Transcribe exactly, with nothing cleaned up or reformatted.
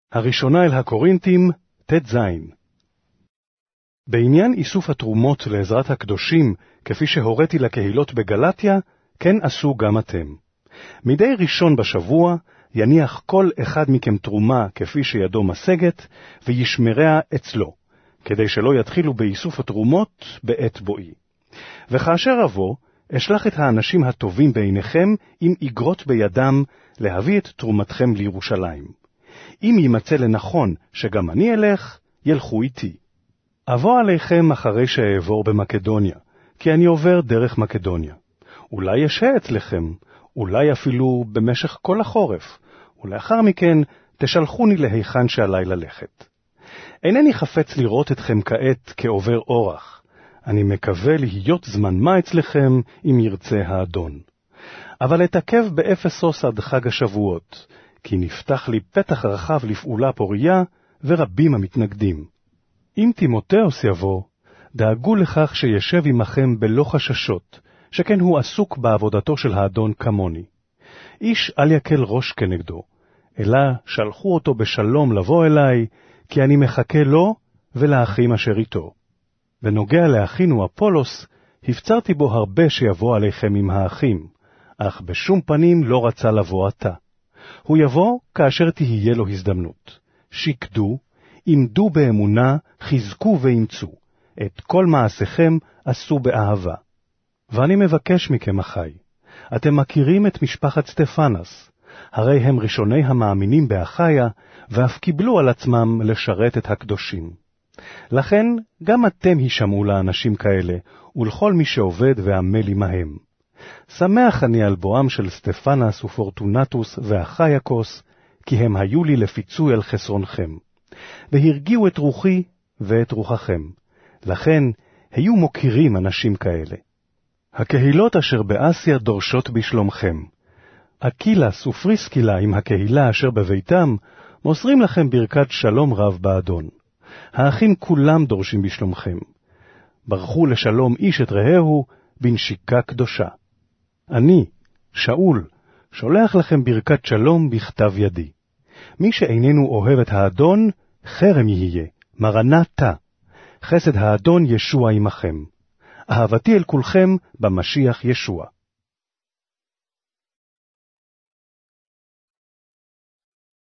הראשונה אל הקורינתים, ת' בעניין איסוף התרומות לעזרת הקדושים, כפי שהוריתי לקהילות בגלטיה, כן עשו גם אתם. מדי ראשון בשבוע יניח כל אחד מכם תרומה כפי שידו משגת, וישמריה אצלו, כדי שלא יתחילו באיסוף התרומות בעת בואי. וכאשר אבוא, אשלח את האנשים הטובים בעיניכם עם איגרות בידם להביא את תרומתכם לירושלים. אם יימצא לנכון שגם אני אלך, ילכו איתי. אבוא עליכם אחרי שאעבור במקדוניה, כי אני עובר דרך מקדוניה. אולי אשהה אצלכם, אולי אפילו במשך כל החורף, ולאחר מכן תשלחוני להיכן שעלי ללכת. אינני חפץ לראות אתכם כעת כעובר אורח. אני מקווה להיות זמן מה אצלכם אם ירצה האדון. אבל אתעכב באפסוס עד חג השבועות, כי נפתח לי פתח רחב לפעולה פוריה, ורבים המתנגדים. אם תימותאוס יבוא, דאגו לכך שישב עמכם בלא חששות, שכן הוא עסוק בעבודתו של האדון כמוני. איש אל יקל ראש כנגדו, אלא שלחו אותו בשלום לבוא אליי, כי אני מחכה לו ולאחים אשר איתו. ונוגע לאחינו אפולוס, הפצרתי בו הרבה שיבוא עליכם עם האחים, אך בשום פנים לא רצה לבוא עתה. הוא יבוא כאשר תהיה לו הזדמנות. שקדו, עמדו באמונה, חזקו ואימצו. את כל מעשיכם עשו באהבה. ואני מבקש מכם, אחי, אתם מכירים את משפחת סטפנס, הרי הם ראשוני המאמינים באחיה, ואף קיבלו על עצמם לשרת את הקדושים. לכן גם אתם הישמעו לאנשים כאלה, ולכל מי שעובד ועמל עמהם. שמח אני על בואם של סטפנס ופורטונטוס ואחייקוס, כי הם היו לי לפיצוי על חסרונכם, והרגיעו את רוחי ואת רוחכם. לכן היו מוכירים אנשים כאלה. הקהילות אשר באסיה דורשות בשלומכם. אקילס ופריסקילה עם הקהילה אשר בביתם, מוסרים לכם ברכת שלום רב באדון. האחים כולם דורשים בשלומכם. ברכו לשלום איש את רעהו בנשיקה קדושה. אני, שאול, שולח לכם ברכת שלום בכתב ידי. מי שאיננו אוהב את האדון, חרם יהיה, מרנתה. חסד האדון ישוע עמכם. אהבתי אל כולכם במשיח ישוע.